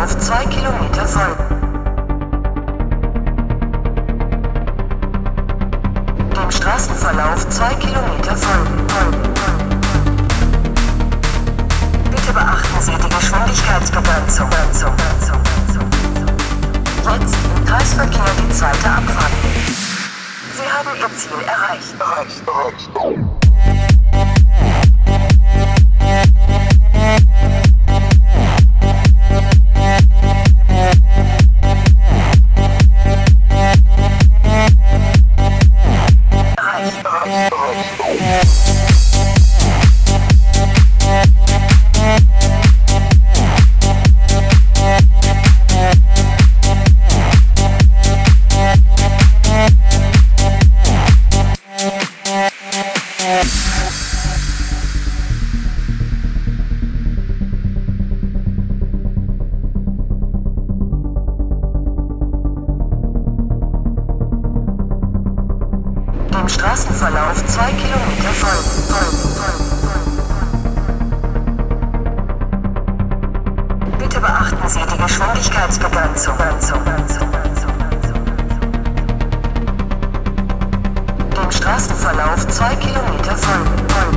Straßenverlauf 2 Kilometer folgen. Dem Straßenverlauf 2 Kilometer folgen. Bitte beachten Sie die Geschwindigkeitsbegrenzung. Jetzt im Kreisverkehr die zweite Abfahrt. Sie haben Ihr Ziel erreicht. Dem Straßenverlauf 2 Kilometer folgen. Bitte beachten Sie die Geschwindigkeitsbegrenzung. Dem Straßenverlauf 2 Kilometer folgen.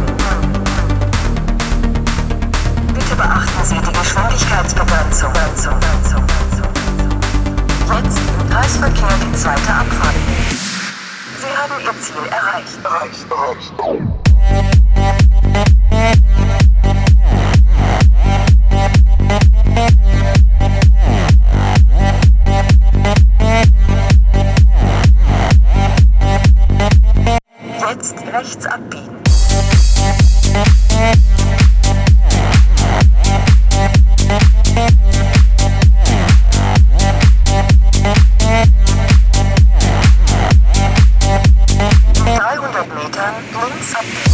Bitte beachten Sie die Geschwindigkeitsbegrenzung. Jetzt im Kreisverkehr die zweite Abfahrt. Sie haben Ihr Ziel erreicht. Jetzt rechts abbiegen. Links abbiegen.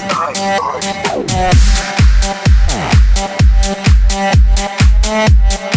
Sie haben Ihr Ziel erreicht.